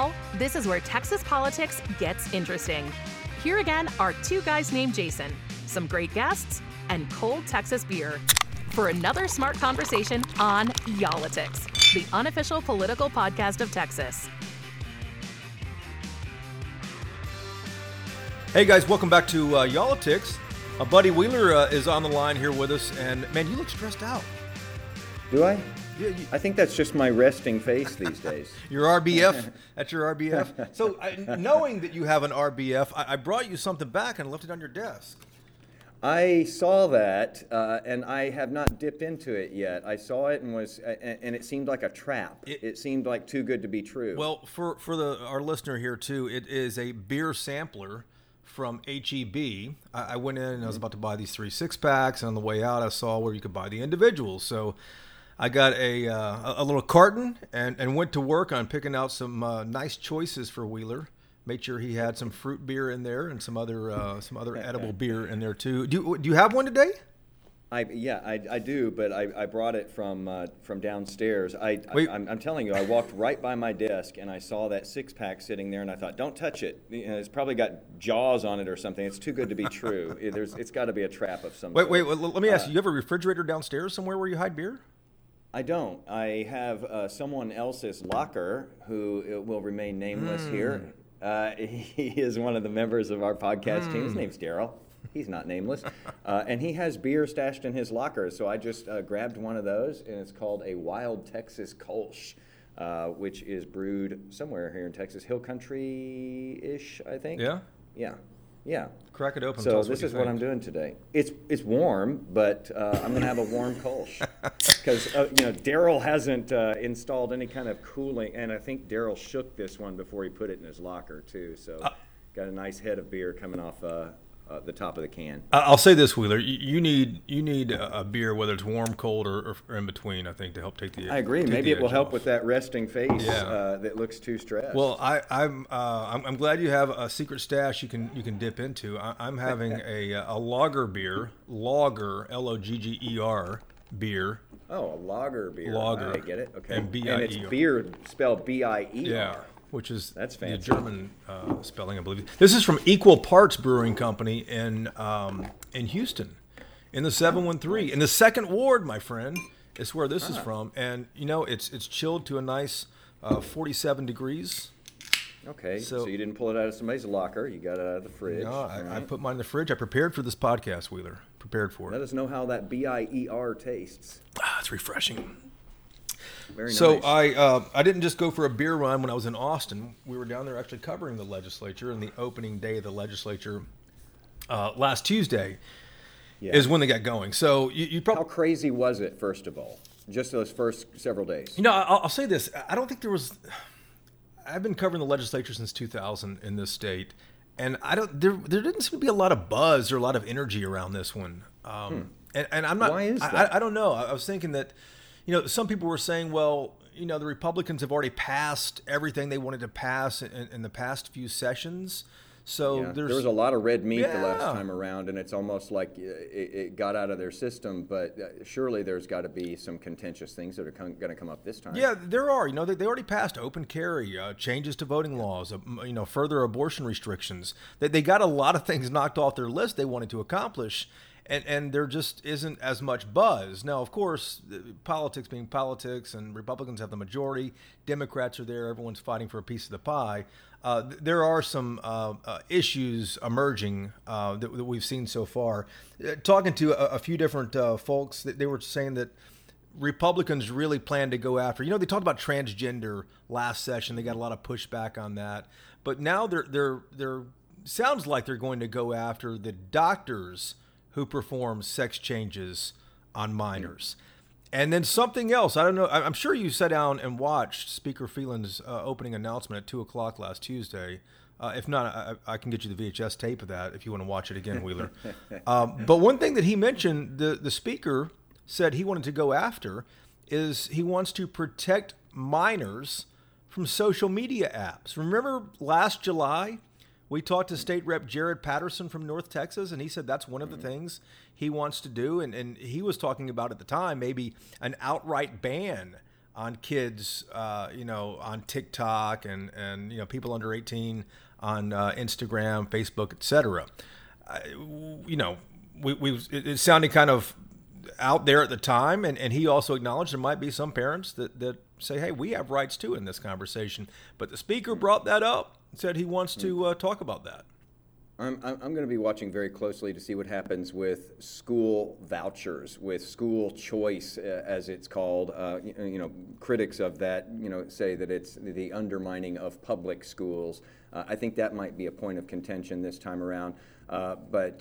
Now, this is where Texas politics gets interesting. Here again are two guys named Jason, some great guests, and cold Texas beer for another smart conversation on Y'all-itics, the unofficial political podcast of Texas. Hey guys, welcome back to Y'all-itics. Buddy Wheeler is on the line here with us, and man, you look stressed out. Do I? Yeah, I think that's just my resting face these days. Your RBF? That's your RBF? So, knowing that you have an RBF, I brought you something back and left it on your desk. I saw that, and I have not dipped into it yet. I saw it and it seemed like a trap. It seemed like too good to be true. Well, for our listener here too, it is a beer sampler from HEB. I went in and I was about to buy these 3 6-packs, and on the way out I saw where you could buy the individuals. So I got a little carton and went to work on picking out some nice choices for Wheeler. Made sure he had some fruit beer in there and some other edible beer in there too. Do you have one today? I do, but I brought it from downstairs. I'm telling you, I walked right by my desk and I saw that 6-pack sitting there, and I thought, don't touch it. It's probably got jaws on it or something. It's too good to be true. It's got to be a trap of some sort. Wait. Let me ask you. You have a refrigerator downstairs somewhere where you hide beer? I don't. I have someone else's locker who will remain nameless here. He is one of the members of our podcast team. His name's Daryl. He's not nameless. And he has beer stashed in his locker. So I just grabbed one of those, and it's called a Wild Texas Kolsch, which is brewed somewhere here in Texas. Hill Country-ish, I think. Yeah. Crack it open. So this is what I'm doing today. It's warm, but I'm going to have a warm Kolsch because Daryl hasn't installed any kind of cooling, and I think Daryl shook this one before he put it in his locker too. So got a nice head of beer coming off the top of the can. I'll say this, Wheeler, you need a beer, whether it's warm, cold, or in between, I think, to help take the. I agree. Maybe it will help with that resting face that looks too stressed. Well, I'm glad you have a secret stash you can dip into. I'm having a lager beer, Logger beer. Oh, a lager beer. Lager. I get it. Okay. And B-I-E-R. And it's beer spelled B-I-E-R. Yeah. Which is that's the fancy. German spelling, I believe. This is from Equal Parts Brewing Company in Houston, in the 713, in the Second Ward, my friend. Is where this is from, and it's chilled to a nice 47 degrees. Okay, so you didn't pull it out of somebody's locker. You got it out of the fridge. No, I put mine in the fridge. I prepared for this podcast, Wheeler. Prepared for it. Let us know how that B-I-E-R tastes. It's refreshing. Very nice. So I didn't just go for a beer run when I was in Austin. We were down there actually covering the legislature, and the opening day of the legislature last Tuesday is when they got going. So you probably... How crazy was it, first of all? Just those first several days. I'll say this. I don't think there was... I've been covering the legislature since 2000 in this state, and there didn't seem to be a lot of buzz or a lot of energy around this one. And I'm not... Why is that? I don't know. I was thinking that... some people were saying, well, the Republicans have already passed everything they wanted to pass in the past few sessions. So there was a lot of red meat the last time around, and it's almost like it got out of their system. But surely there's got to be some contentious things that are going to come up this time. Yeah, there are. They already passed open carry, changes to voting laws, further abortion restrictions. They got a lot of things knocked off their list they wanted to accomplish. And there just isn't as much buzz. Now, of course, politics being politics, and Republicans have the majority, Democrats are there, everyone's fighting for a piece of the pie. There are some issues emerging that we've seen so far. Talking to a few different folks, they were saying that Republicans really plan to go after, they talked about transgender last session. They got a lot of pushback on that. But now they're sounds like they're going to go after the doctors who performs sex changes on minors. And then something else, I don't know, I'm sure you sat down and watched Speaker Phelan's opening announcement at 2 o'clock last Tuesday. If not, I can get you the VHS tape of that if you want to watch it again, Wheeler. But one thing that he mentioned, the speaker said he wanted to go after, is he wants to protect minors from social media apps. Remember last July, we talked to State Rep Jared Patterson from North Texas, and he said that's one of the things he wants to do. And he was talking about at the time maybe an outright ban on kids, on TikTok and people under 18 on Instagram, Facebook, etc. It sounded kind of out there at the time, and he also acknowledged there might be some parents that say, hey, we have rights too in this conversation. But the speaker brought that up and said he wants to talk about that. I'm going to be watching very closely to see what happens with school vouchers, with school choice, as it's called. Critics of that, say that it's the undermining of public schools. I think that might be a point of contention this time around. But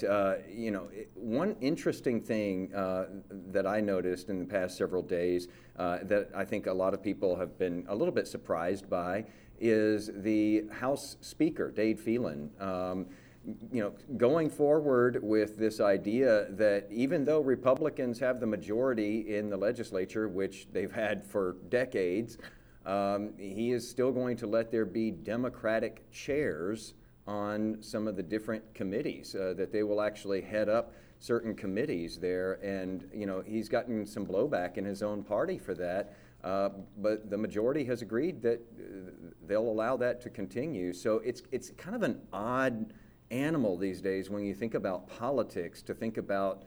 one interesting thing that I noticed in the past several days that I think a lot of people have been a little bit surprised by is the House Speaker, Dade Phelan. Going forward with this idea that even though Republicans have the majority in the legislature, which they've had for decades, he is still going to let there be Democratic chairs on some of the different committees, that they will actually head up certain committees there. And, he's gotten some blowback in his own party for that. But the majority has agreed that they'll allow that to continue. So it's kind of an odd animal these days when you think about politics, to think about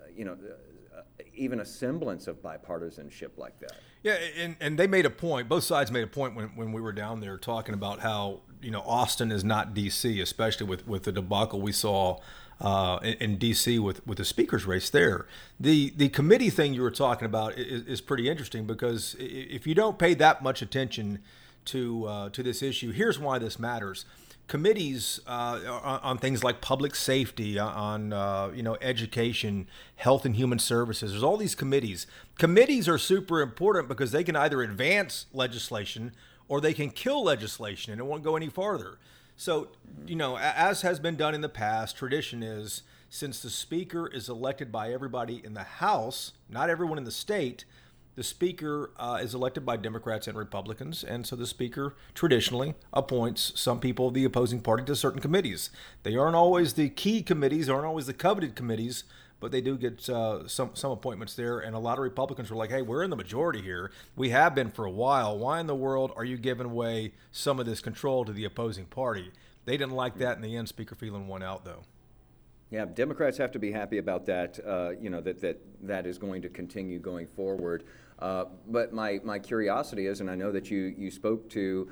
even a semblance of bipartisanship like that. Yeah, and they made a point, both sides made a point when we were down there talking about how Austin is not D.C., especially with the debacle we saw in D.C. with the speaker's race there. The committee thing you were talking about is pretty interesting, because if you don't pay that much attention to this issue, here's why this matters. Committees on things like public safety, on education, health and human services. There's all these committees. Committees are super important because they can either advance legislation or they can kill legislation, and it won't go any farther. So, as has been done in the past, tradition is, since the speaker is elected by everybody in the House, not everyone in the state, the speaker is elected by Democrats and Republicans, and so the speaker traditionally appoints some people of the opposing party to certain committees. They aren't always the key committees, aren't always the coveted committees, but they do get some appointments there. And a lot of Republicans were like, hey, we're in the majority here. We have been for a while. Why in the world are you giving away some of this control to the opposing party? They didn't like that. In the end, Speaker Phelan won out, though. Yeah, Democrats have to be happy about that, that is going to continue going forward. But my curiosity is, and I know that you spoke to,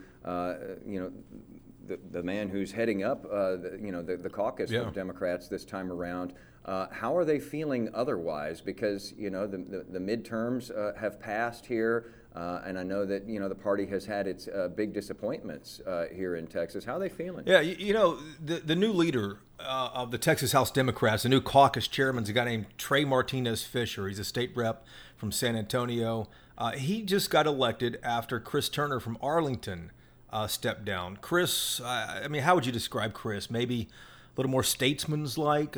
the man who's heading up, the caucus of Democrats this time around. How are they feeling otherwise? Because, the midterms have passed here, and I know that, the party has had its big disappointments here in Texas. How are they feeling? Yeah, the new leader of the Texas House Democrats, the new caucus chairman, is a guy named Trey Martinez Fisher. He's a state rep from San Antonio. He just got elected after Chris Turner from Arlington stepped down. Chris, how would you describe Chris? Maybe a little more statesman-like.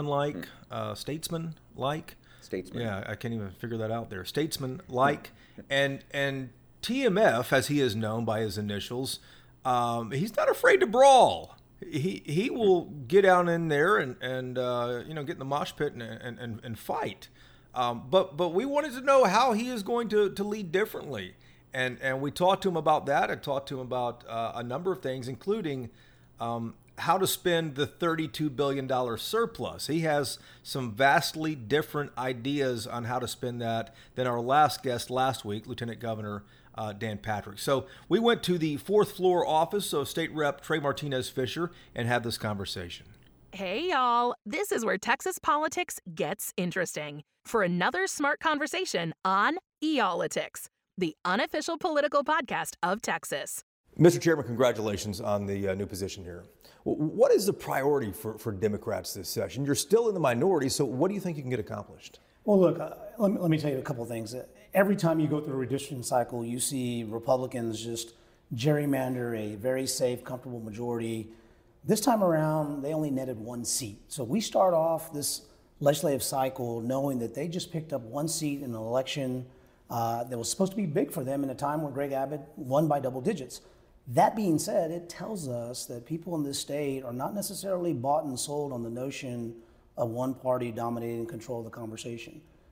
Yeah, I can't even figure that out there. Statesman-like. And TMF, as he is known by his initials, he's not afraid to brawl. He will get down in there and get in the mosh pit and fight. But we wanted to know how he is going to lead differently. And we talked to him about that. I talked to him about a number of things, including how to spend the $32 billion surplus. He has some vastly different ideas on how to spend that than our last guest last week, Lieutenant Governor Dan Patrick. So we went to the fourth floor office of State Rep Trey Martinez Fisher and had this conversation. Hey, y'all. This is where Texas politics gets interesting. For another smart conversation on Eolitics, the unofficial political podcast of Texas. Mr. Chairman, congratulations on the new position here. What is the priority for Democrats this session? You're still in the minority, so what do you think you can get accomplished? Well, look, let me tell you a couple of things. Every time you go through a redistricting cycle, you see Republicans just gerrymander a very safe, comfortable majority. This time around, they only netted one seat. So we start off this legislative cycle knowing that they just picked up one seat in an election that was supposed to be big for them in a time where Greg Abbott won by double digits. That being said, it tells us that people in this state are not necessarily bought and sold on the notion of one party dominating control of the conversation.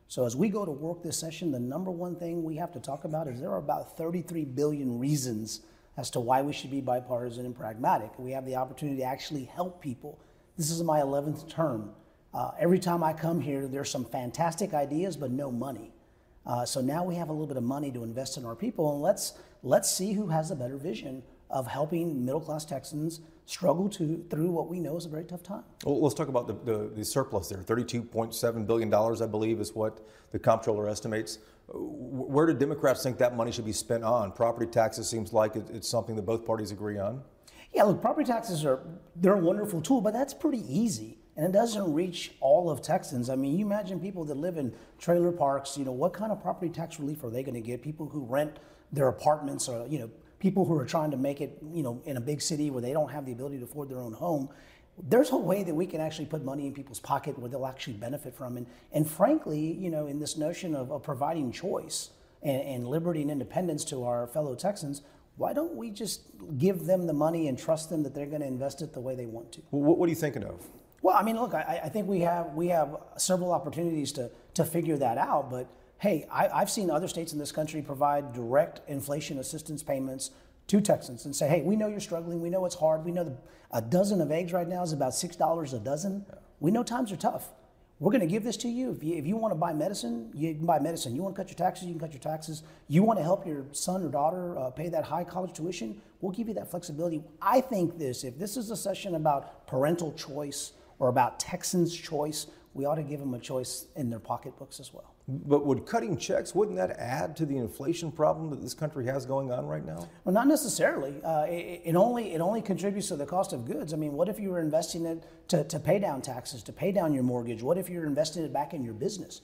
So as we go to work this session, the number one thing we have to talk about is there are about 33 billion reasons as to why we should be bipartisan and pragmatic. We have the opportunity to actually help people. This is my 11th term. Every time I come here, there's some fantastic ideas, but no money. So now we have a little bit of money to invest in our people, and let's see who has a better vision of helping middle-class Texans struggle through what we know is a very tough time. Well, let's talk about the surplus there. $32.7 billion, I believe, is what the comptroller estimates. Where do Democrats think that money should be spent on? Property taxes seems like it's something that both parties agree on. Yeah, look, property taxes they're a wonderful tool, but that's pretty easy. And it doesn't reach all of Texans. I mean, you imagine people that live in trailer parks, what kind of property tax relief are they going to get? People who rent their apartments, or, people who are trying to make it, in a big city where they don't have the ability to afford their own home. There's a way that we can actually put money in people's pocket where they'll actually benefit from. And frankly, in this notion of providing choice and liberty and independence to our fellow Texans, why don't we just give them the money and trust them that they're going to invest it the way they want to? Well, what are you thinking of? Well, I mean, look, I think we have several opportunities to figure that out. But hey, I've seen other states in this country provide direct inflation assistance payments to Texans and say, hey, we know you're struggling. We know it's hard. We know a dozen of eggs right now is about $6 a dozen. Yeah. We know times are tough. We're going to give this to you. If you want to buy medicine, you can buy medicine. You want to cut your taxes, you can cut your taxes. You want to help your son or daughter pay that high college tuition, we'll give you that flexibility. I think if this is a session about parental choice or about Texans' choice, we ought to give them a choice in their pocketbooks as well. But would cutting checks, wouldn't that add to the inflation problem that this country has going on right now? Well, not necessarily. It only contributes to the cost of goods. I mean, what if you were investing it to pay down taxes, to pay down your mortgage? What if you're investing it back in your business,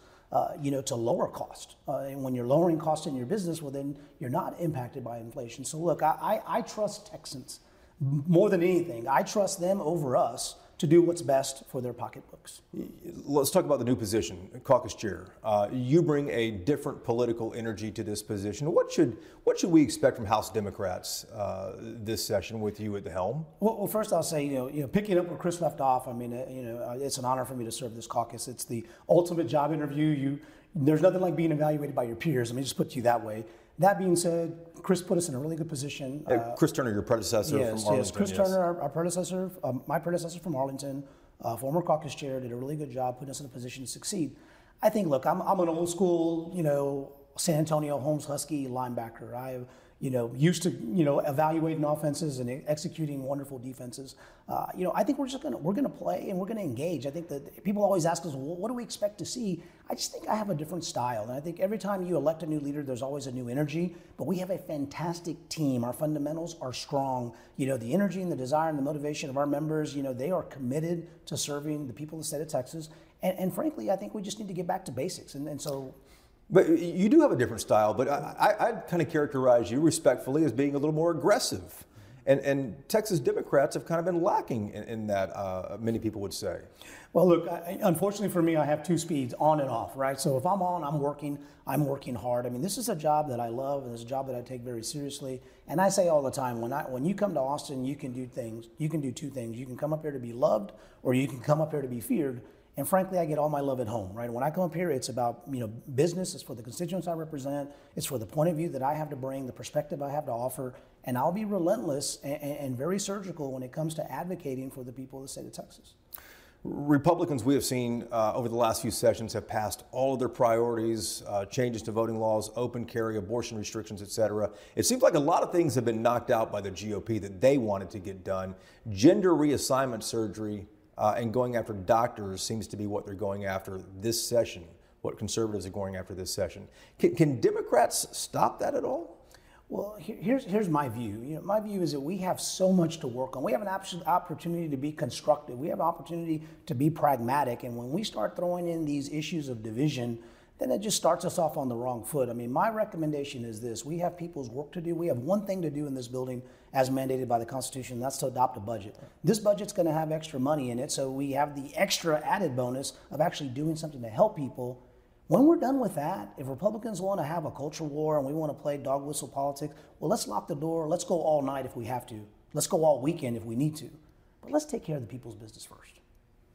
to lower cost? And when you're lowering cost in your business, well, then you're not impacted by inflation. So look, I trust Texans more than anything. I trust them over us to do what's best for their pocketbooks. Let's talk about the new position, caucus chair. You bring a different political energy to this position. What should we expect from House Democrats this session with you at the helm? Well, first I'll say, picking up where Chris left off. I mean, it's an honor for me to serve this caucus. It's the ultimate job interview. There's nothing like being evaluated by your peers. I mean, just put it you that way. That being said, Chris put us in a really good position. Chris Turner, your predecessor from Arlington. Yes, Chris Turner, our predecessor, my predecessor from Arlington, former caucus chair, did a really good job putting us in a position to succeed. I think, look, I'm an old school, San Antonio Holmes Husky linebacker. I used to, evaluating offenses and executing wonderful defenses. I think we're gonna play and we're gonna engage. I think that people always ask us, well, what do we expect to see? I just think I have a different style, and I think every time you elect a new leader, there's always a new energy. But we have a fantastic team. Our fundamentals are strong. The energy and the desire and the motivation of our members. They are committed to serving the people of the state of Texas. And frankly, I think we just need to get back to basics. And so. But you do have a different style, but I'd kind of characterize you respectfully as being a little more aggressive. And Texas Democrats have kind of been lacking in that, many people would say. Well, look, unfortunately for me, I have two speeds, on and off, right? So if I'm on, I'm working hard. I mean, this is a job that I love, and it's a job that I take very seriously. And I say all the time, when you come to Austin, you can do two things. You can come up here to be loved, or you can come up here to be feared. And frankly, I get all my love at home, right? When I come up here, it's about, business. It's for the constituents I represent. It's for the point of view that I have to bring, the perspective I have to offer. And I'll be relentless and very surgical when it comes to advocating for the people of the state of Texas. Republicans, we have seen over the last few sessions, have passed all of their priorities, changes to voting laws, open carry, abortion restrictions, et cetera. It seems like a lot of things have been knocked out by the GOP that they wanted to get done. Gender reassignment surgery and going after doctors seems to be what they're going after this session, what conservatives are going after this session. Can Democrats stop that at all? Well, here's my view. My view is that we have so much to work on. We have an opportunity to be constructive. We have an opportunity to be pragmatic. And when we start throwing in these issues of division, then it just starts us off on the wrong foot. I mean, my recommendation is this. We have people's work to do. We have one thing to do in this building as mandated by the Constitution, and that's to adopt a budget. This budget's going to have extra money in it, so we have the extra added bonus of actually doing something to help people. When we're done with that, if Republicans want to have a culture war and we want to play dog whistle politics, well, let's lock the door. Let's go all night if we have to. Let's go all weekend if we need to. But let's take care of the people's business first.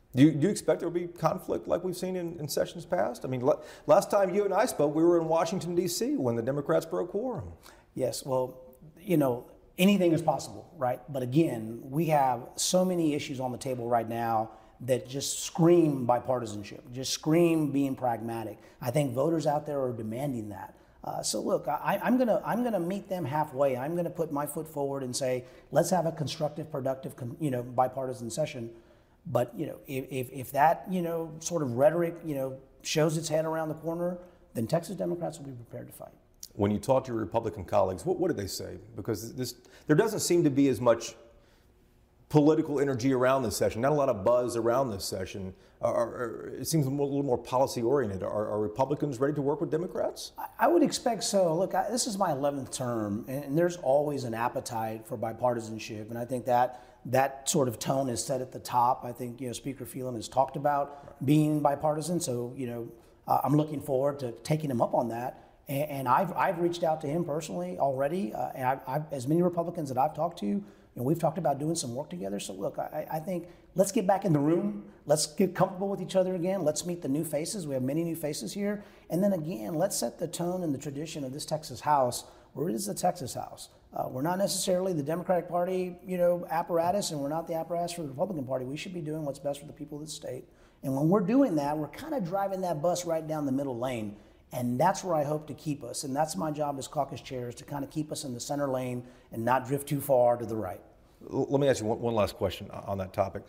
Do you expect there will be conflict like we've seen in sessions past? I mean, last time you and I spoke, we were in Washington, D.C. when the Democrats broke quorum. Yes, well, anything is possible, right? But again, we have so many issues on the table right now that just scream bipartisanship, just scream being pragmatic. I think voters out there are demanding that. So look, I'm gonna meet them halfway. I'm gonna put my foot forward and say, let's have a constructive, productive, bipartisan session. But if that sort of rhetoric shows its head around the corner, then Texas Democrats will be prepared to fight. When you talk to your Republican colleagues, what did they say? Because there doesn't seem to be as much political energy around this session, not a lot of buzz around this session. It seems a little more policy oriented. Are Republicans ready to work with Democrats? I would expect so. Look, this is my 11th term, and there's always an appetite for bipartisanship, and I think that sort of tone is set at the top. I think Speaker Phelan has talked about being bipartisan, so I'm looking forward to taking him up on that. And I've reached out to him personally already, and I've as many Republicans that I've talked to, we've talked about doing some work together. So look, I think let's get back in the room. Let's get comfortable with each other again. Let's meet the new faces. We have many new faces here. And then again, let's set the tone and the tradition of this Texas House, where it is the Texas House. We're not necessarily the Democratic Party, apparatus, and we're not the apparatus for the Republican Party. We should be doing what's best for the people of the state. And when we're doing that, we're kind of driving that bus right down the middle lane. And that's where I hope to keep us. And that's my job as caucus chair, is to kind of keep us in the center lane and not drift too far to the right. Let me ask you one last question on that topic.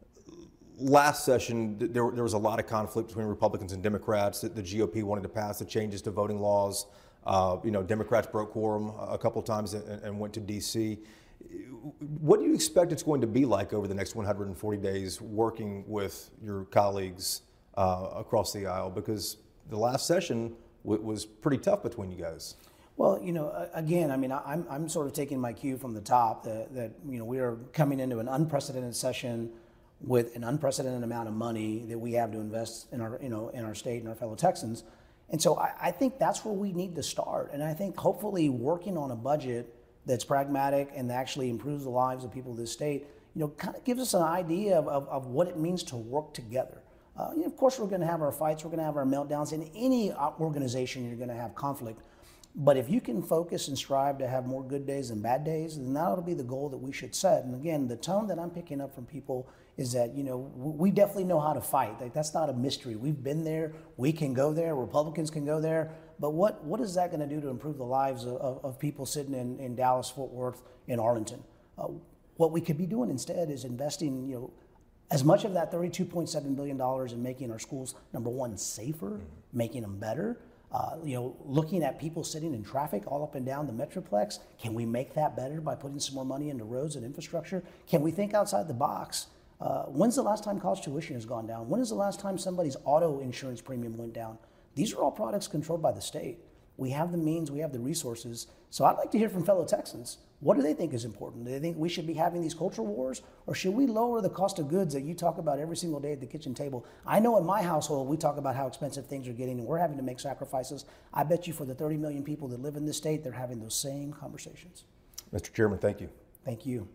Last session, there was a lot of conflict between Republicans and Democrats. The GOP wanted to pass the changes to voting laws. Democrats broke quorum a couple of times and went to D.C. What do you expect it's going to be like over the next 140 days working with your colleagues across the aisle? Because the last session was pretty tough between you guys. Well, again, I'm sort of taking my cue from the top that we are coming into an unprecedented session with an unprecedented amount of money that we have to invest in our state and our fellow Texans. And so I think that's where we need to start. And I think hopefully working on a budget that's pragmatic and that actually improves the lives of people of this state, kind of gives us an idea of what it means to work together. Of course, we're going to have our fights, we're going to have our meltdowns. In any organization, you're going to have conflict. But if you can focus and strive to have more good days than bad days, then that'll be the goal that we should set. And again, the tone that I'm picking up from people is that, we definitely know how to fight. Like, that's not a mystery. We've been there. We can go there. Republicans can go there. But what is that going to do to improve the lives of people sitting in Dallas, Fort Worth, in Arlington? What we could be doing instead is investing, as much of that $32.7 billion in making our schools, number one, safer, making them better. Looking at people sitting in traffic all up and down the Metroplex, can we make that better by putting some more money into roads and infrastructure? Can we think outside the box? When's the last time college tuition has gone down? When is the last time somebody's auto insurance premium went down? These are all products controlled by the state. We have the means, we have the resources. So I'd like to hear from fellow Texans. What do they think is important? Do they think we should be having these cultural wars, or should we lower the cost of goods that you talk about every single day at the kitchen table? I know in my household, we talk about how expensive things are getting, and we're having to make sacrifices. I bet you for the 30 million people that live in this state, they're having those same conversations. Mr. Chairman, thank you. Thank you.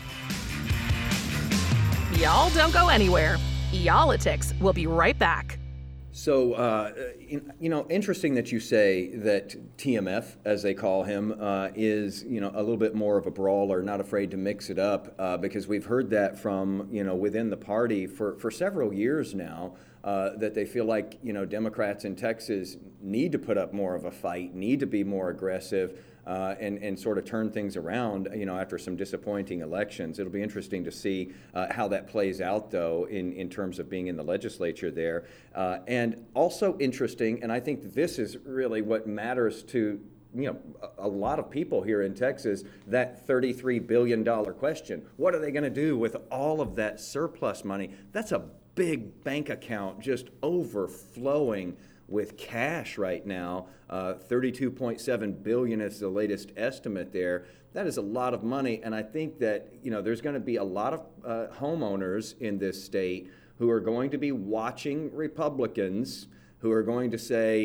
Y'all don't go anywhere. Y'all-itics will be right back. So, interesting that you say that TMF, as they call him, is, a little bit more of a brawler, not afraid to mix it up, because we've heard that from, within the party for several years now, that they feel like, Democrats in Texas need to put up more of a fight, need to be more aggressive, and sort of turn things around, after some disappointing elections. It'll be interesting to see how that plays out, though, in terms of being in the legislature there. And also interesting, and I think this is really what matters to a lot of people here in Texas, that $33 billion question. What are they going to do with all of that surplus money? That's a big bank account just overflowing with cash right now. 32.7 billion is the latest estimate there. That is a lot of money, and I think that there's going to be a lot of homeowners in this state who are going to be watching Republicans, who are going to say,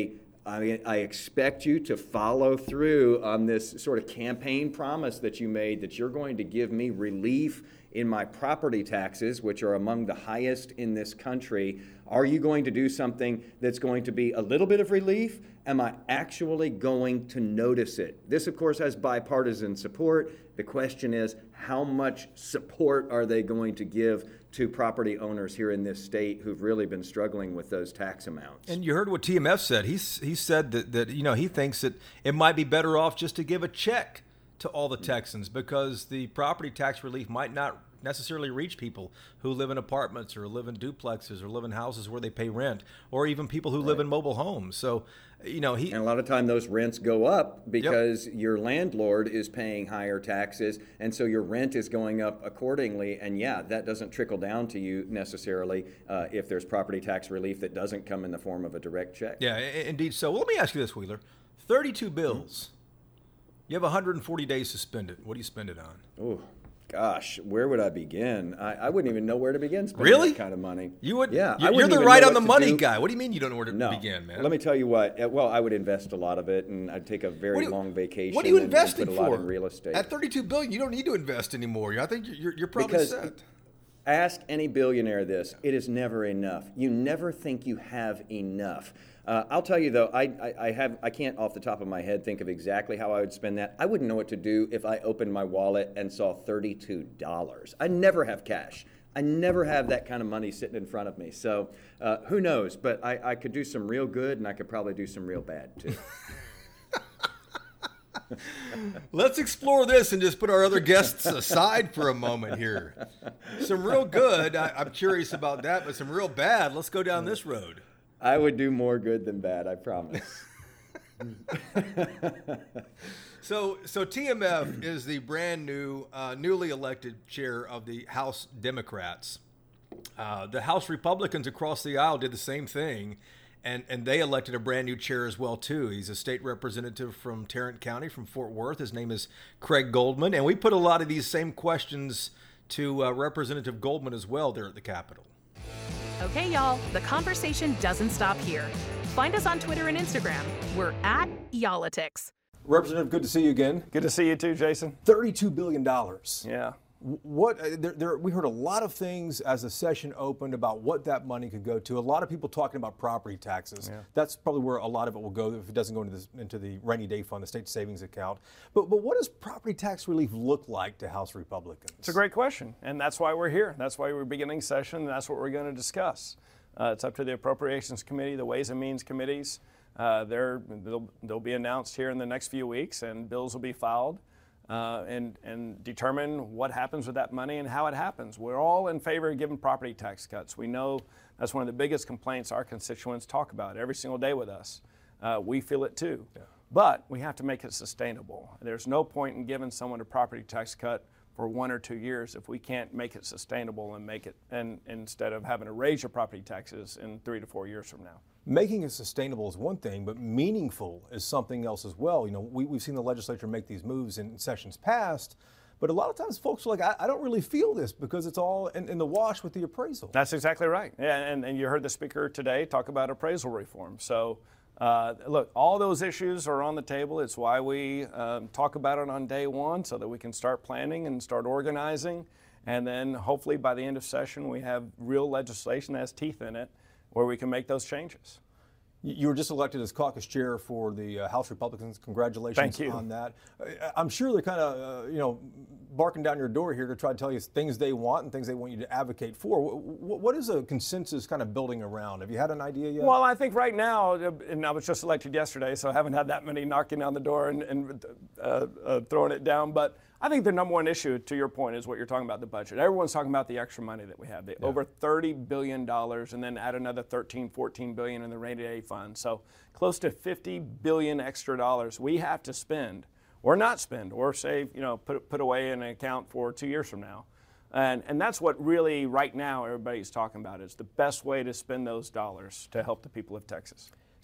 I mean, I expect you to follow through on this sort of campaign promise that you made that you're going to give me relief in my property taxes, which are among the highest in this country. Are you going to do something that's going to be a little bit of relief? Am I actually going to notice it? This, of course, has bipartisan support. The question is, how much support are they going to give to property owners here in this state who've really been struggling with those tax amounts? And you heard what TMF said. He said that he thinks that it might be better off just to give a check to all the Texans because the property tax relief might not necessarily reach people who live in apartments or live in duplexes or live in houses where they pay rent, or even people who live in mobile homes. So, and a lot of time those rents go up because your landlord is paying higher taxes, and so your rent is going up accordingly. And that doesn't trickle down to you necessarily if there's property tax relief that doesn't come in the form of a direct check. Yeah, indeed. So let me ask you this, Wheeler: 32 bills. You have 140 days to spend it. What do you spend it on? Oh, gosh, where would I begin? I wouldn't even know where to begin spending that kind of money. You would? Yeah. You're the right on the money guy. What do you mean you don't know where to begin, man? Let me tell you what. Well, I would invest a lot of it, and I'd take a very long vacation. What are you investing and for? put a lot in real estate. At $32 billion, you don't need to invest anymore. I think you're probably set. Ask any billionaire this. It is never enough. You never think you have enough. I'll tell you though, I can't off the top of my head think of exactly how I would spend that. I wouldn't know what to do if I opened my wallet and saw $32. I never have cash. I never have that kind of money sitting in front of me. So who knows? But I could do some real good, and I could probably do some real bad too. Let's explore this and just put our other guests aside for a moment here. Some real good, I'm curious about that, but some real bad, let's go down this road. I would do more good than bad, I promise. So TMF is the brand new, newly elected chair of the House Democrats. The House Republicans across the aisle did the same thing, and they elected a brand new chair as well, too. He's a state representative from Tarrant County, from Fort Worth. His name is Craig Goldman, and we put a lot of these same questions to Representative Goldman as well there at the Capitol. Okay, y'all, the conversation doesn't stop here. Find us on Twitter and Instagram. We're at Y'all-itics. Representative, good to see you again. Good to see you too, Jason. $32 billion. Yeah. We heard a lot of things as the session opened about what that money could go to. A lot of people talking about property taxes. Yeah. That's probably where a lot of it will go if it doesn't go into the rainy day fund, the state savings account. But what does property tax relief look like to House Republicans? It's a great question, and that's why we're here. That's why we're beginning session, and that's what we're going to discuss. It's up to the Appropriations Committee, the Ways and Means Committees. They'll be announced here in the next few weeks, and bills will be filed. And determine what happens with that money and how it happens. We're all in favor of giving property tax cuts. We know that's one of the biggest complaints our constituents talk about every single day with us. We feel it too. Yeah. But we have to make it sustainable. There's no point in giving someone a property tax cut for 1 or 2 years if we can't make it sustainable and make it, and instead of having to raise your property taxes in 3 to 4 years from now. Making it sustainable is one thing, but meaningful is something else as well. We've seen the legislature make these moves in sessions past, but a lot of times folks are like, I don't really feel this because it's all in the wash with the appraisal. That's exactly right. Yeah, and you heard the speaker today talk about appraisal reform. So look, all those issues are on the table. It's why we talk about it on day one so that we can start planning and start organizing. And then hopefully by the end of session, we have real legislation that has teeth in it where we can make those changes. You were just elected as caucus chair for the House Republicans. Congratulations on that. I'm sure they're kind of, barking down your door here to try to tell you things they want and things they want you to advocate for. What is a consensus kind of building around? Have you had an idea yet? Well, I think right now, and I was just elected yesterday, so I haven't had that many knocking on the door and throwing it down, but I think the number one issue, to your point, is what you're talking about, the budget. Everyone's talking about the extra money that we have, over $30 billion, and then add another $14 billion in the rainy day fund. So close to $50 billion extra dollars we have to spend, or not spend, or save, put away in an account for 2 years from now. And that's what really right now everybody's talking about is the best way to spend those dollars to help the people of Texas.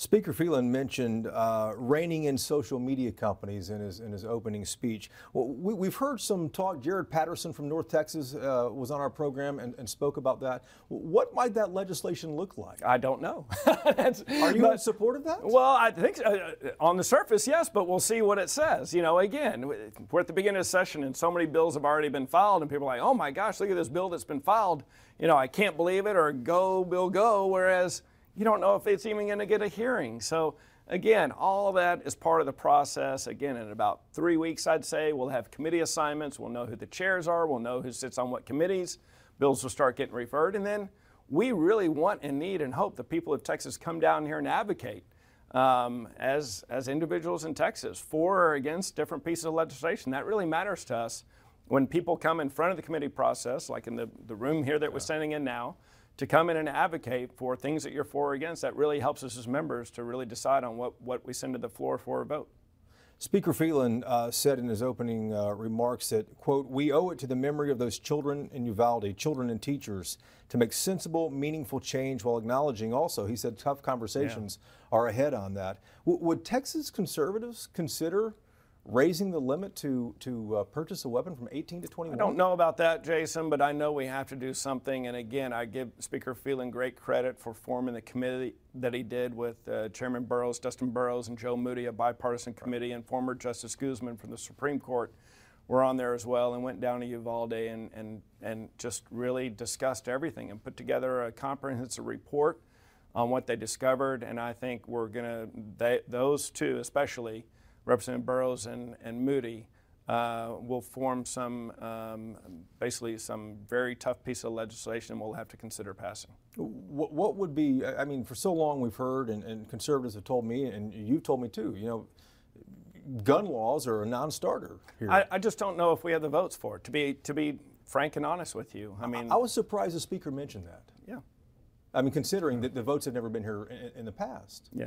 Speaker Phelan mentioned reining in social media companies in his opening speech. Well, we've heard some talk. Jared Patterson from North Texas was on our program and spoke about that. What might that legislation look like? I don't know. Are you in support of that? Well, I think on the surface, yes, but we'll see what it says. You know, again, we're at the beginning of the session and so many bills have already been filed and people are like, oh my gosh, look at this bill that's been filed. You know, I can't believe it, or go, Bill, go, whereas you don't know if it's even going to get a hearing. So again, all of that is part of the process. Again, in about 3 weeks, I'd say, we'll have committee assignments. We'll know who the chairs are. We'll know who sits on what committees. Bills will start getting referred. And then we really want and need and hope the people of Texas come down here and advocate as individuals in Texas for or against different pieces of legislation. That really matters to us. When people come in front of the committee process, like in the room here that we're sitting in now, to come in and advocate for things that you're for or against, that really helps us as members to really decide on what we send to the floor for a vote. Speaker Phelan said in his opening remarks that, quote, we owe it to the memory of those children in Uvalde, children and teachers, to make sensible, meaningful change while acknowledging also, he said, tough conversations are ahead on that. Would Texas conservatives consider raising the limit to purchase a weapon from 18 to 21? I don't know about that, Jason, but I know we have to do something. And again, I give Speaker Phelan great credit for forming the committee that he did with Chairman Burrows, Dustin Burrows, and Joe Moody, a bipartisan committee, and former Justice Guzman from the Supreme Court were on there as well, and went down to Uvalde and just really discussed everything and put together a comprehensive report on what they discovered. And I think we're going to, those two especially, Representative Burrows and Moody, will form basically some very tough piece of legislation we'll have to consider passing. What would be, I mean, for so long we've heard, and conservatives have told me, and you've told me too, you know, gun laws are a non-starter here. I just don't know if we have the votes for it, to be frank and honest with you. I mean, I was surprised the Speaker mentioned that. Yeah. I mean, considering that the votes have never been here in the past. Yeah.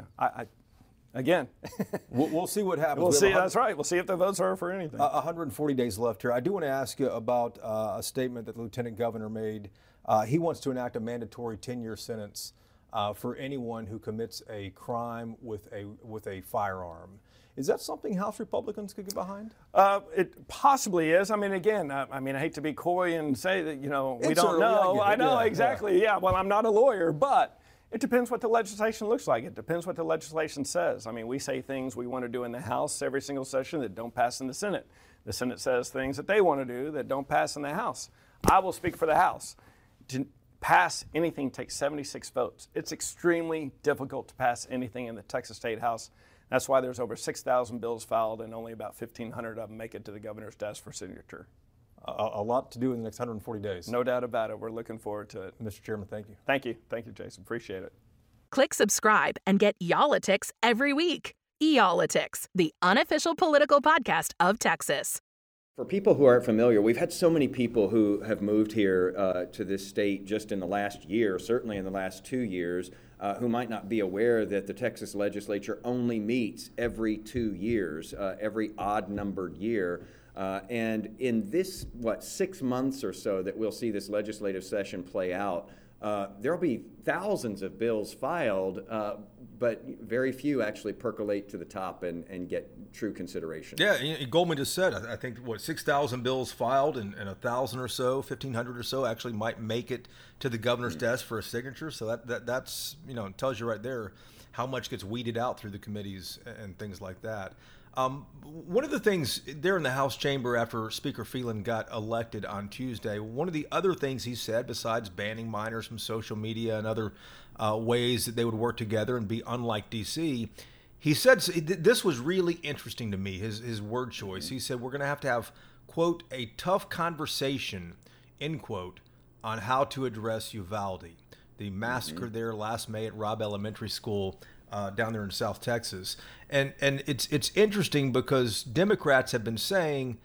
Again, we'll see what happens. We'll see. That's right. We'll see if the votes are for anything. 140 days left here. I do want to ask you about a statement that the Lieutenant Governor made. He wants to enact a mandatory 10-year sentence for anyone who commits a crime with a firearm. Is that something House Republicans could get behind? It possibly is. I mean, again, I hate to be coy and say that, you know, we don't early, know. I know, yeah, exactly. Yeah. Well, I'm not a lawyer, but it depends what the legislation looks like. It depends what the legislation says. I mean, we say things we want to do in the House every single session that don't pass in the Senate. The Senate says things that they want to do that don't pass in the House. I will speak for the House. To pass anything takes 76 votes. It's extremely difficult to pass anything in the Texas State House. That's why there's over 6,000 bills filed and only about 1,500 of them make it to the governor's desk for signature. A lot to do in the next 140 days. No doubt about it. We're looking forward to it. Mr. Chairman, thank you. Thank you. Thank you, Jason. Appreciate it. Click subscribe and get Y'all-itics every week. Y'all-itics, the unofficial political podcast of Texas. For people who aren't familiar, we've had so many people who have moved here to this state just in the last year, certainly in the last 2 years, who might not be aware that the Texas legislature only meets every 2 years, every odd-numbered year. And in this, 6 months or so that we'll see this legislative session play out, there'll be thousands of bills filed, but very few actually percolate to the top and get true consideration. Yeah, Goldman just said, I think, 6,000 bills filed and 1,000 or so, 1,500 or so actually might make it to the governor's desk for a signature. So that's, tells you right there how much gets weeded out through the committees and things like that. One of the things there in the House chamber after Speaker Phelan got elected on Tuesday, one of the other things he said, besides banning minors from social media and other ways that they would work together and be unlike D.C., he said, this was really interesting to me, his word choice. He said, we're going to have, quote, a tough conversation, end quote, on how to address Uvalde, the massacre there last May at Robb Elementary School down there in South Texas. And it's interesting because Democrats have been saying,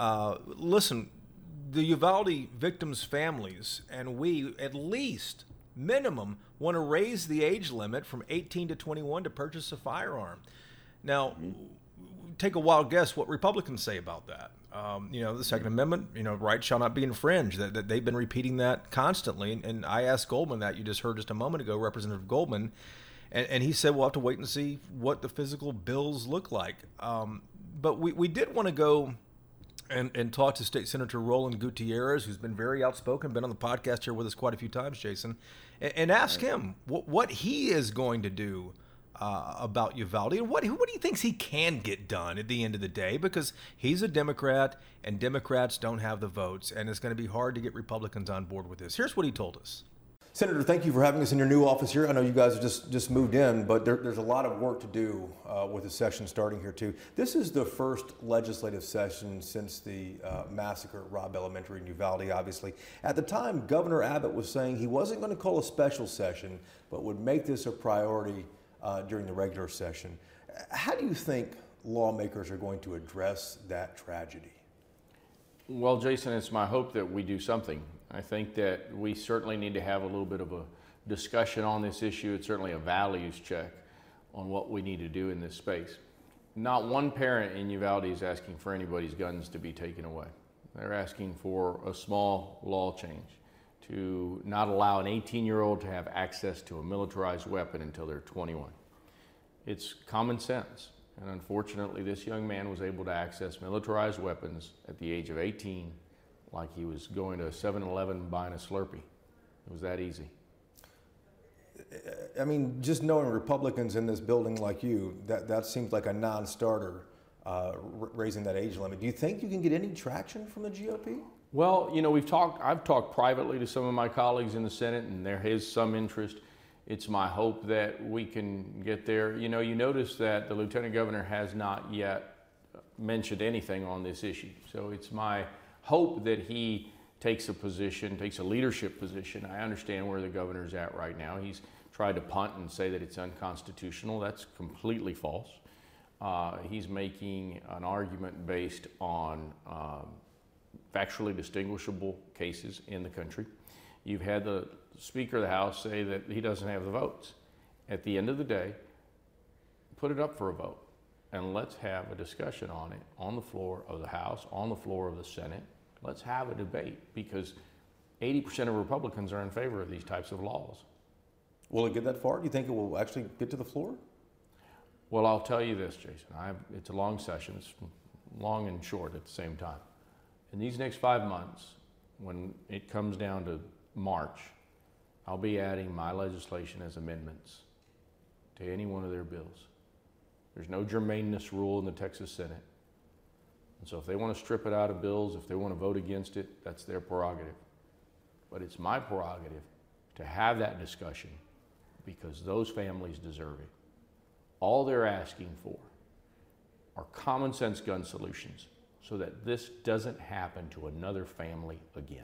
listen, the Uvalde victims' families and we, at least, minimum, want to raise the age limit from 18 to 21 to purchase a firearm. Now, take a wild guess what Republicans say about that. The Second Amendment, rights shall not be infringed. That they've been repeating that constantly. And I asked Goldman that you just heard just a moment ago, Representative Goldman, And he said we'll have to wait and see what the physical bills look like. But we did want to go and talk to State Senator Roland Gutierrez, who's been very outspoken, been on the podcast here with us quite a few times, Jason, and ask him what he is going to do about Uvalde, and what do you thinks he can get done at the end of the day, because he's a Democrat and Democrats don't have the votes, and it's going to be hard to get Republicans on board with this. Here's what he told us. Senator, thank you for having us in your new office here. I know you guys have just moved in, but there's a lot of work to do with the session starting here too. This is the first legislative session since the massacre at Robb Elementary in Uvalde, obviously. At the time, Governor Abbott was saying he wasn't going to call a special session, but would make this a priority during the regular session. How do you think lawmakers are going to address that tragedy? Well, Jason, it's my hope that we do something. I think that we certainly need to have a little bit of a discussion on this issue. It's certainly a values check on what we need to do in this space. Not one parent in Uvalde is asking for anybody's guns to be taken away. They're asking for a small law change to not allow an 18-year-old to have access to a militarized weapon until they're 21. It's common sense, and unfortunately this young man was able to access militarized weapons at the age of 18 like he was going to a 7-Eleven buying a Slurpee. It was that easy. I mean, just knowing Republicans in this building like you, that seems like a non-starter, raising that age limit. Do you think you can get any traction from the GOP? Well, you know, I've talked privately to some of my colleagues in the Senate, and there is some interest. It's my hope that we can get there. You know, you notice that the Lieutenant Governor has not yet mentioned anything on this issue. So it's my hope that he takes a leadership position. I understand where the governor's at right now. He's tried to punt and say that it's unconstitutional. That's completely false. He's making an argument based on factually distinguishable cases in the country. You've had the Speaker of the House say that he doesn't have the votes. At the end of the day, put it up for a vote, and let's have a discussion on it on the floor of the House, on the floor of the Senate. Let's have a debate, because 80% of Republicans are in favor of these types of laws. Will it get that far? Do you think it will actually get to the floor? Well, I'll tell you this, Jason. It's a long session. It's long and short at the same time. In these next 5 months, when it comes down to March, I'll be adding my legislation as amendments to any one of their bills. There's no germaneness rule in the Texas Senate. And so if they want to strip it out of bills, if they want to vote against it, that's their prerogative. But it's my prerogative to have that discussion, because those families deserve it. All they're asking for are common sense gun solutions so that this doesn't happen to another family again.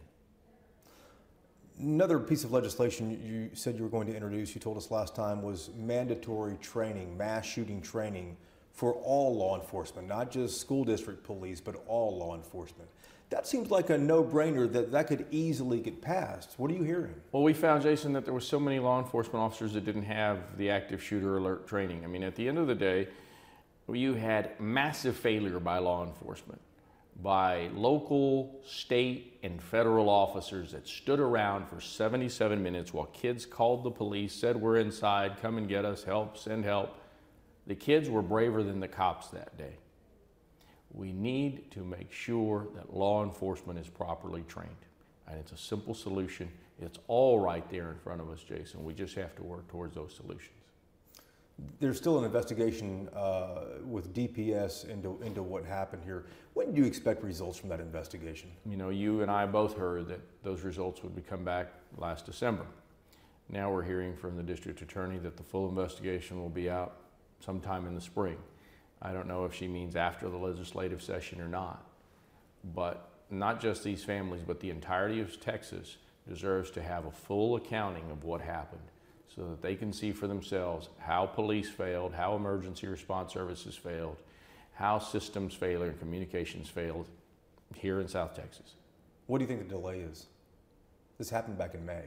Another piece of legislation you said you were going to introduce, you told us last time, was mandatory training, mass shooting training for all law enforcement, not just school district police, but all law enforcement. That seems like a no-brainer that could easily get passed. What are you hearing? Well, we found, Jason, that there were so many law enforcement officers that didn't have the active shooter alert training. I mean, at the end of the day, you had massive failure by law enforcement, by local, state, and federal officers that stood around for 77 minutes while kids called the police, said we're inside, come and get us, help, send help. The kids were braver than the cops that day. We need to make sure that law enforcement is properly trained. And it's a simple solution. It's all right there in front of us, Jason. We just have to work towards those solutions. There's still an investigation with DPS into what happened here. When do you expect results from that investigation? You know, you and I both heard that those results would come back last December. Now we're hearing from the district attorney that the full investigation will be out sometime in the spring. I don't know if she means after the legislative session or not, but not just these families, but the entirety of Texas deserves to have a full accounting of what happened so that they can see for themselves how police failed, how emergency response services failed, how systems failed and communications failed here in South Texas. What do you think the delay is? This happened back in May.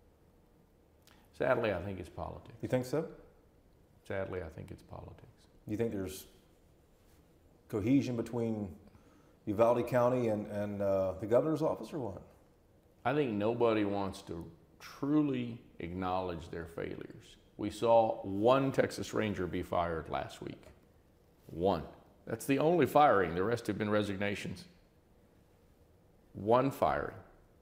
Sadly, I think it's politics. You think so? Sadly, I think it's politics. Do you think there's cohesion between Uvalde County and the governor's office, or what? I think nobody wants to truly acknowledge their failures We saw one Texas Ranger be fired last week. One. That's the only firing. The rest have been resignations. One firing.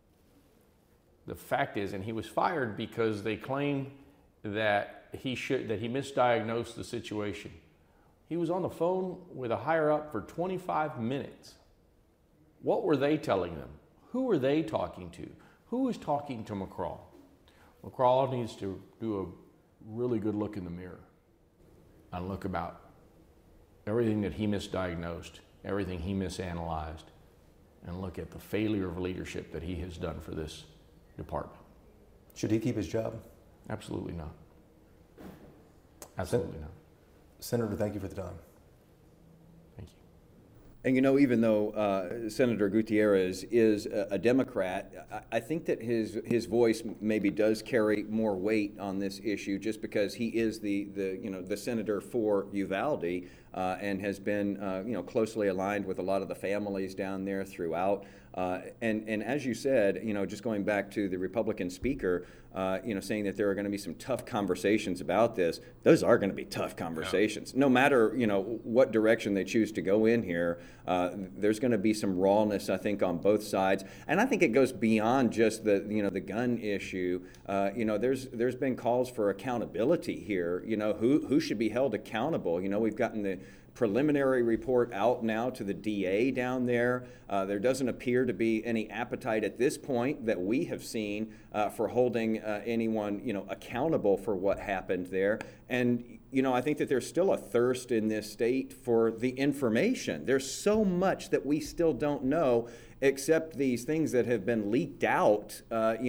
The fact is, and he was fired because they claim that he misdiagnosed the situation. He was on the phone with a higher up for 25 minutes. What were they telling them? Who were they talking to? Who was talking to McCraw? McCraw needs to do a really good look in the mirror and look about everything that he misdiagnosed, everything he misanalyzed, and look at the failure of leadership that he has done for this department. Should he keep his job? Absolutely not. Absolutely not. Senator, thank you for the time. Thank you. And even though Senator Gutierrez is a Democrat, I think that his voice maybe does carry more weight on this issue, just because he is the senator for Uvalde and has been closely aligned with a lot of the families down there throughout. And as you said, just going back to the Republican speaker, saying that there are going to be some tough conversations about this. Those are going to be tough conversations. Yeah. No matter, what direction they choose to go in here, there's going to be some rawness, I think, on both sides. And I think it goes beyond just the gun issue. There's been calls for accountability here. Who should be held accountable? We've gotten the preliminary report out now to the DA down there. There doesn't appear to be any appetite at this point that we have seen for holding anyone, accountable for what happened there. And, I think that there's still a thirst in this state for the information. There's so much that we still don't know, except these things that have been leaked out.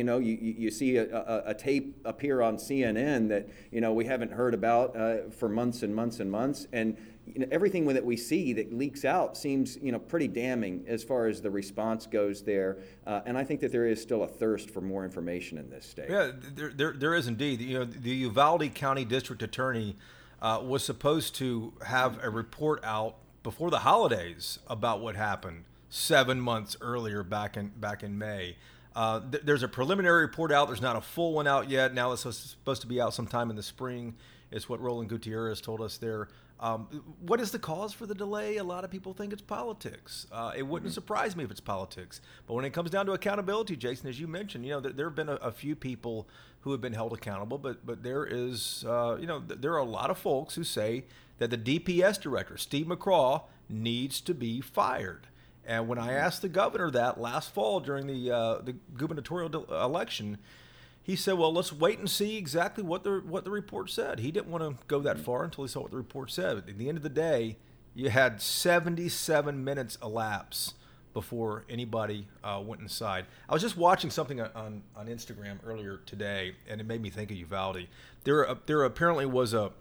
You see a tape appear on CNN that, we haven't heard about for months and months and months. And everything that we see that leaks out seems, pretty damning as far as the response goes there. And I think that there is still a thirst for more information in this state. Yeah, there is indeed. The Uvalde County District Attorney was supposed to have a report out before the holidays about what happened 7 months earlier back in May. There's a preliminary report out. There's not a full one out yet. Now it's supposed to be out sometime in the spring. It's what Roland Gutierrez told us there. What is the cause for the delay? A lot of people think it's politics. It wouldn't surprise me if it's politics. But when it comes down to accountability, Jason, as you mentioned, there have been a few people who have been held accountable, but there is, there are a lot of folks who say that the DPS director, Steve McCraw, needs to be fired. And when I asked the governor that last fall during the gubernatorial election, he said, well, let's wait and see exactly what the report said. He didn't want to go that far until he saw what the report said. At the end of the day, you had 77 minutes elapse before anybody went inside. I was just watching something on Instagram earlier today, and it made me think of Uvalde. There apparently was a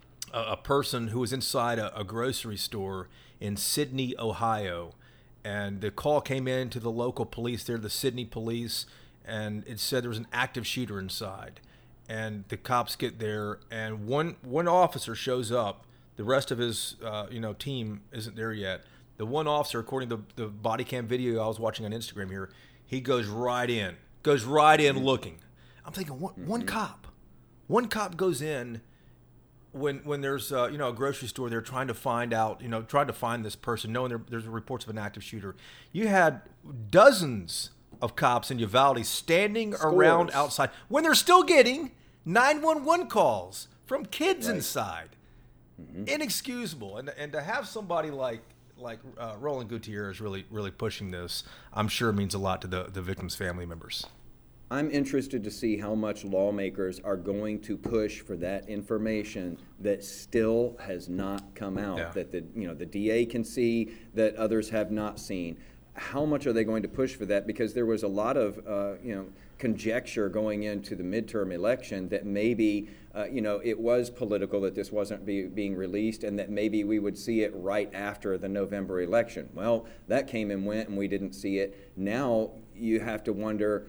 person who was inside a grocery store in Sidney, Ohio, and the call came in to the local police there, the Sidney police, and it said there was an active shooter inside. And the cops get there, and one officer shows up. The rest of his team isn't there yet. The one officer, according to the body cam video I was watching on Instagram here, he goes right in looking. I'm thinking, one cop goes in when there's a grocery store. They're trying to find this person, knowing there's reports of an active shooter. You had dozens of cops in Uvalde standing around outside when they're still getting 911 calls from kids inside. Mm-hmm. Inexcusable. And to have somebody like Roland Gutierrez really pushing this, I'm sure means a lot to the victims' family members. I'm interested to see how much lawmakers are going to push for that information that still has not come out, that the DA can see, that others have not seen. How much are they going to push for that? Because there was a lot of conjecture going into the midterm election that maybe it was political, that this wasn't being released, and that maybe we would see it right after the November election. Well, that came and went, and we didn't see it. Now you have to wonder,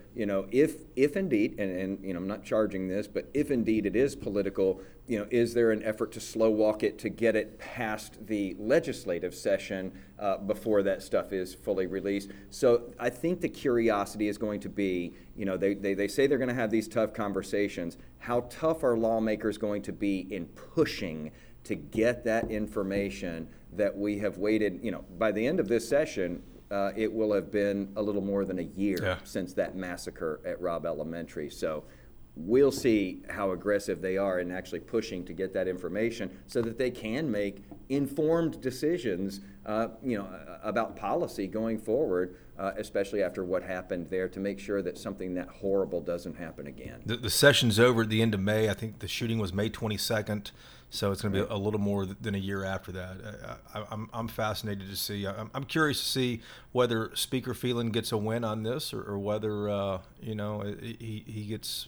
if indeed, and I'm not charging this, but if indeed it is political, is there an effort to slow walk it to get it past the legislative session before that stuff is fully released? So I think the curiosity is going to be, You know, they say they're going to have these tough conversations. How tough are lawmakers going to be in pushing to get that information that we have waited, you know, by the end of this session, it will have been a little more than a year since that massacre at Robb Elementary. So we'll see how aggressive they are in actually pushing to get that information so that they can make informed decisions, about policy going forward, especially after what happened there, to make sure that something that horrible doesn't happen again. The session's over at the end of May. I think the shooting was May 22nd, so it's going to be a little more than a year after that. I'm fascinated to see. I'm curious to see whether Speaker Phelan gets a win on this, or whether he gets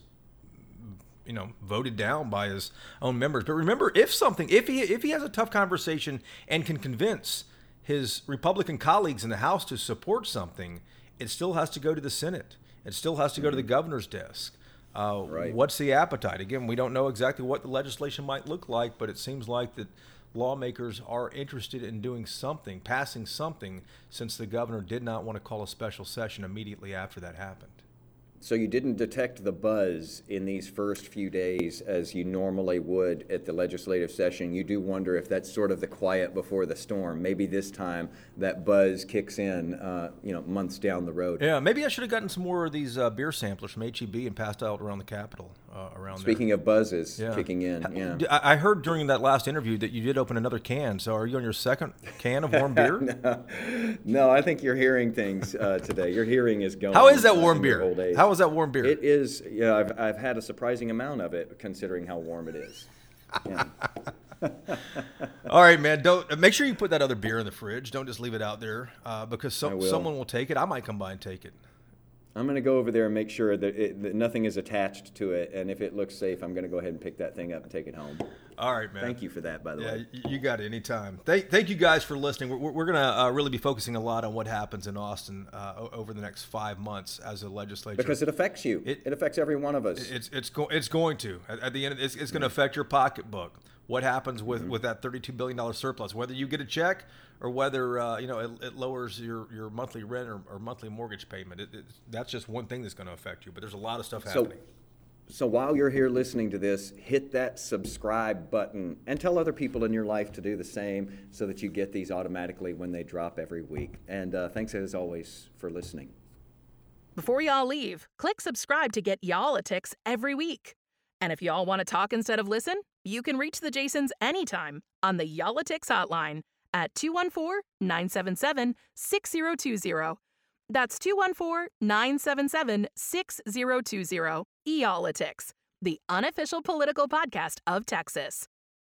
voted down by his own members. But remember, if he has a tough conversation and can convince his Republican colleagues in the House to support something, it still has to go to the Senate. It still has to go to the governor's desk. Right. What's the appetite? Again, we don't know exactly what the legislation might look like, but it seems like that lawmakers are interested in doing something, passing something, since the governor did not want to call a special session immediately after that happened. So you didn't detect the buzz in these first few days as you normally would at the legislative session. You do wonder if that's sort of the quiet before the storm. Maybe this time that buzz kicks in, months down the road. Yeah, maybe I should have gotten some more of these beer samplers from HEB and passed out around the Capitol. Speaking of buzzes kicking in, I heard during that last interview that you did open another can. So are you on your second can of warm beer? No, I think you're hearing things today. Your hearing is going. How is that warm beer? How is that warm beer? It is. Yeah, I've had a surprising amount of it, considering how warm it is. Yeah. All right, man. Don't make sure you put that other beer in the fridge. Don't just leave it out there because someone will take it. I might come by and take it. I'm going to go over there and make sure that nothing is attached to it, and if it looks safe, I'm going to go ahead and pick that thing up and take it home. All right, man. Thank you for that, by the way. Yeah, you got it anytime. Thank you guys for listening. We're going to really be focusing a lot on what happens in Austin over the next 5 months as a legislature. Because it affects you. It affects every one of us. It's going to. At the end, it's going to affect your pocketbook. What happens with that $32 billion surplus, whether you get a check or whether it lowers your monthly rent or monthly mortgage payment. That's just one thing that's going to affect you, but there's a lot of stuff happening. So while you're here listening to this, hit that subscribe button and tell other people in your life to do the same so that you get these automatically when they drop every week. And thanks as always for listening. Before y'all leave, click subscribe to get Y'all-itics every week. And if y'all want to talk instead of listen, you can reach the Jasons anytime on the Y'all-itics hotline at 214-977-6020. That's 214-977-6020. Y'all-itics, the unofficial political podcast of Texas.